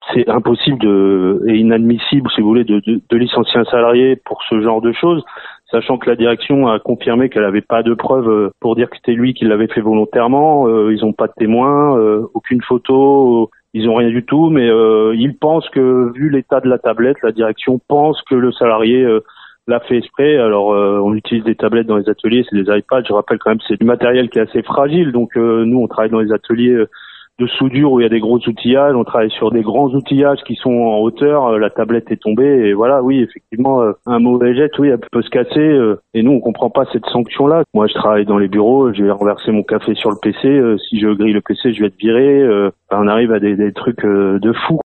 c'est impossible et inadmissible, si vous voulez, de licencier un salarié pour ce genre de choses, sachant que la direction a confirmé qu'elle n'avait pas de preuves pour dire que c'était lui qui l'avait fait volontairement. Ils n'ont pas de témoins, aucune photo, ils n'ont rien du tout, mais ils pensent que, vu l'état de la tablette, la direction pense que le salarié l'a fait exprès. Alors on utilise des tablettes dans les ateliers, c'est des iPads, je rappelle quand même, c'est du matériel qui est assez fragile, donc nous on travaille dans les ateliers de soudure où il y a des gros outillages, on travaille sur des grands outillages qui sont en hauteur, la tablette est tombée et voilà, oui, effectivement, un mauvais jet, oui, elle peut se casser et nous on comprend pas cette sanction-là. Moi je travaille dans les bureaux, je vais renverser mon café sur le PC, si je grille le PC je vais être viré, on arrive à des trucs de fou.